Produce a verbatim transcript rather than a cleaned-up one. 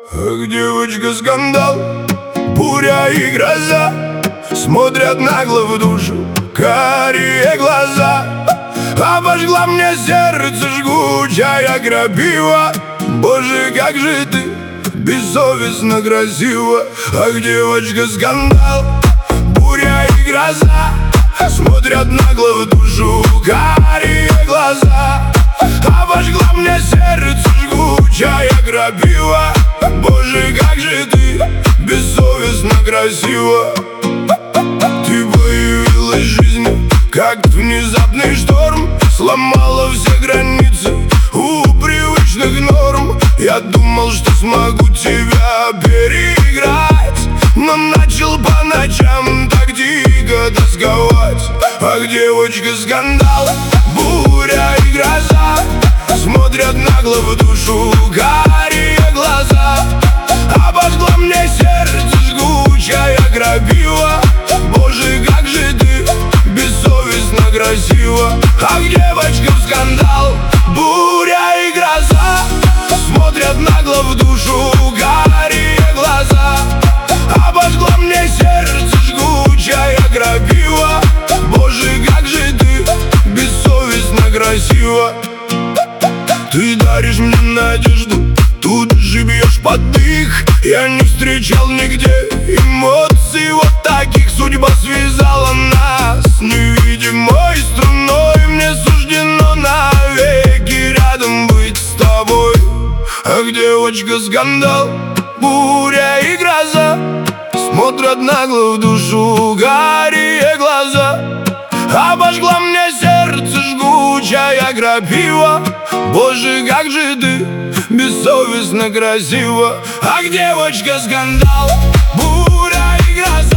Ах, девочка, скандал, буря и гроза, смотрят нагло в душу карие глаза. Обожгла мне сердце жгучая крапива. Боже, как же ты бессовестно красива. Ах, девочка, скандал, буря и гроза, смотрят нагло в душу карие глаза. Обожгла мне сердце жгучая крапива. Боже, как же ты бессовестно красива. Ты появилась в жизни, как внезапный шторм, сломала все границы у привычных норм. Я думал, что смогу тебя переиграть, но начал по ночам так дико тосковать. Ах, девочка, скандал, буря и гроза, смотрят нагло в душу карие глаза. Обожгла мне сердце жгучая крапива. Боже, как же ты бессовестно красива. Ах, девочка, скандал, буря и гроза, смотрят нагло в душу карие глаза. Обожгла мне сердце жгучая крапива. Боже, как же ты бессовестно красива. Ты даришь мне надежду, тут же бьешь под дых. Я не встречал нигде эмоций вот таких. Судьба связала нас невидимой струной. Мне суждено навеки рядом быть с тобой. Ах, девочка, скандал, буря и гроза, смотрят нагло в душу карие глаза. Обожгла мне сердце жгучая крапива. Боже, как же ты бессовестно красива. Ах, девочка, скандал, буря и гроза,